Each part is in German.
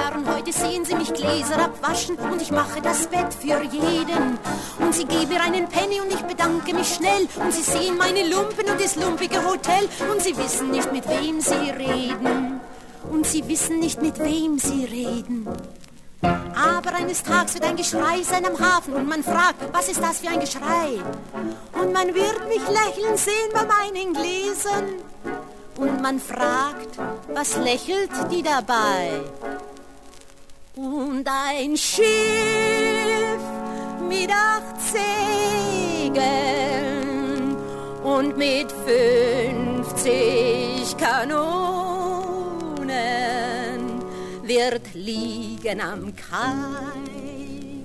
Herren, heute sehen Sie mich Gläser abwaschen und ich mache das Bett für jeden. Und Sie geben mir einen Penny und ich bedanke mich schnell. Und Sie sehen meine Lumpen und das lumpige Hotel. Und Sie wissen nicht, mit wem Sie reden. Und Sie wissen nicht, mit wem Sie reden. Aber eines Tages wird ein Geschrei sein am Hafen und man fragt, was ist das für ein Geschrei? Und man wird mich lächeln sehen bei meinen Gläsern. Und man fragt, was lächelt die dabei? Und ein Schiff mit 8 Segeln und mit 50 Kanonen wird liegen am Kai.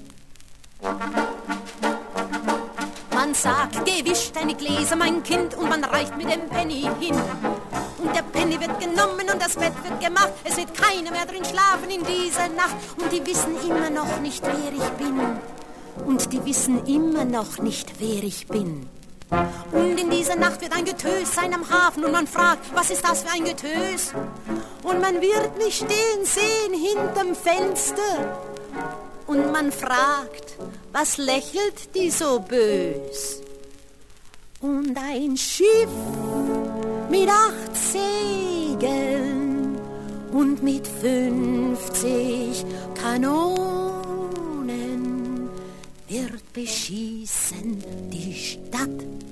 Man sagt, gewisch deine Gläser, mein Kind, und man reicht mit dem Penny hin. Und der Penny wird genommen und das Bett wird gemacht. Es wird keiner mehr drin schlafen in dieser Nacht. Und die wissen immer noch nicht, wer ich bin. Und die wissen immer noch nicht, wer ich bin. Und in dieser Nacht wird ein Getös sein am Hafen und man fragt, was ist das für ein Getös? Und man wird mich stehen sehen hinterm Fenster. Und man fragt, was lächelt die so bös? Und ein Schiff mit 8 Segeln und mit 50 Kanonen wird beschießen die Stadt.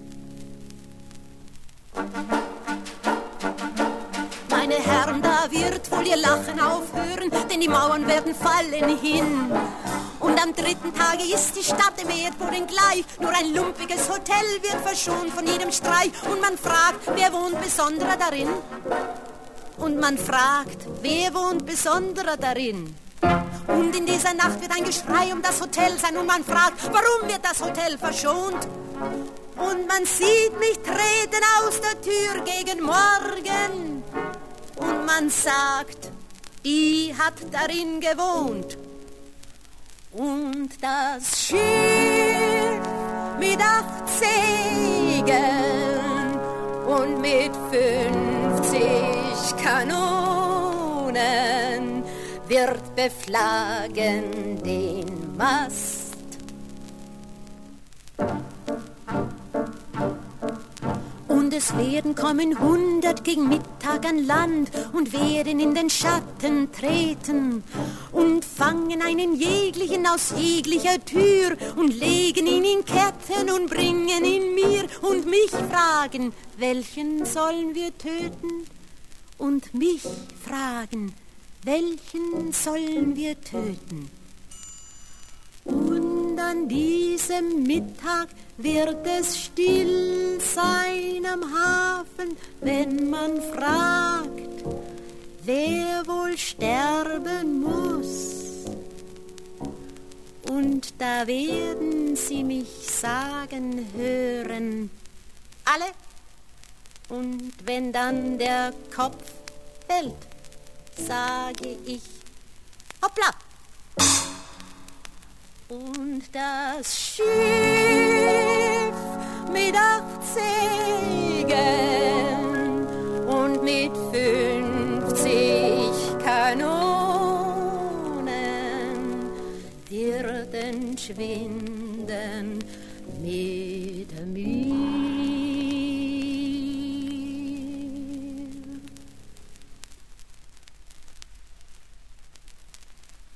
Meine Herren, da wird wohl ihr Lachen aufhören, denn die Mauern werden fallen hin. Und am 3. Tage ist die Stadt im Erdboden gleich, nur ein lumpiges Hotel wird verschont von jedem Streich. Und man fragt, wer wohnt besonderer darin? Und man fragt, wer wohnt besonderer darin? Und in dieser Nacht wird ein Geschrei um das Hotel sein und man fragt, warum wird das Hotel verschont? Und man sieht mich treten aus der Tür gegen Morgen und man sagt, die hat darin gewohnt. Und das Schiff mit 8 Segeln und mit 50 Kanonen wird beflagen den Mast. Und es werden kommen 100 gegen Mittag an Land und werden in den Schatten treten und fangen einen jeglichen aus jeglicher Tür und legen ihn in Ketten und bringen ihn mir und mich fragen, welchen sollen wir töten? Und mich fragen, welchen sollen wir töten? Und an diesem Mittag wird es still sein am Hafen, wenn man fragt, wer wohl sterben muss. Und da werden sie mich sagen hören, alle. Und wenn dann der Kopf fällt, sage ich, hoppla. Und das Schiff mit 8 Segeln und mit 50 Kanonen wird entschwinden.